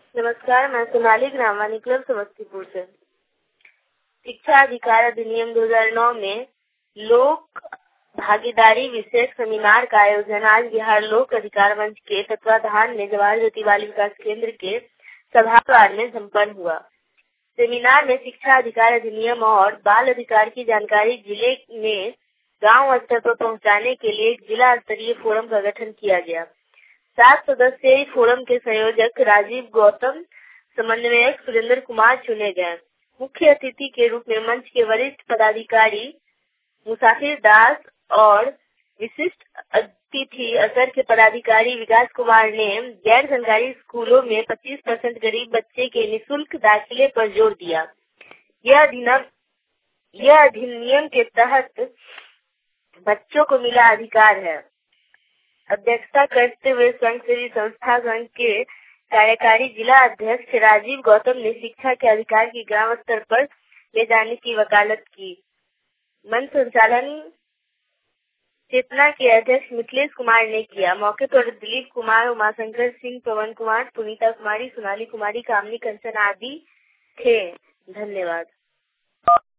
नमस्कार, मैं सोनाली ग्रामवाणी क्लब समस्तीपुर से। शिक्षा अधिकार अधिनियम 2009 में लोक भागीदारी विशेष सेमिनार का आयोजन आज बिहार लोक अधिकार मंच के तत्वाधान में जवाहर ज्योति बाल विकास केंद्र के सभागार में संपन्न हुआ। सेमिनार में शिक्षा अधिकार अधिनियम और बाल अधिकार की जानकारी जिले में गांव स्तर पर पहुंचाने के लिए एक जिला स्तरीय फोरम का गठन किया गया। 7 सदस्यीय फोरम के संयोजक राजीव गौतम, समन्वयक सुरेंद्र कुमार चुने गए। मुख्य अतिथि के रूप में मंच के वरिष्ठ पदाधिकारी मुसाफिर दास और विशिष्ट अतिथि असर के पदाधिकारी विकास कुमार ने गैर सरकारी स्कूलों में 25% गरीब बच्चे के निःशुल्क दाखिले पर जोर दिया। यह अधिनियम के तहत बच्चों को मिला अधिकार है। अध्यक्षता करते हुए स्वयंसेवी संस्था संघ के कार्यकारी जिला अध्यक्ष राजीव गौतम ने शिक्षा के अधिकार की ग्राम स्तर पर ले जाने की वकालत की। मंच संचालन चेतना के अध्यक्ष मिथिलेश कुमार ने किया। मौके पर दिलीप कुमार, उमाशंकर सिंह, पवन कुमार, पुनीता कुमारी, सोनाली कुमारी, कामनी कंचन आदि थे। धन्यवाद।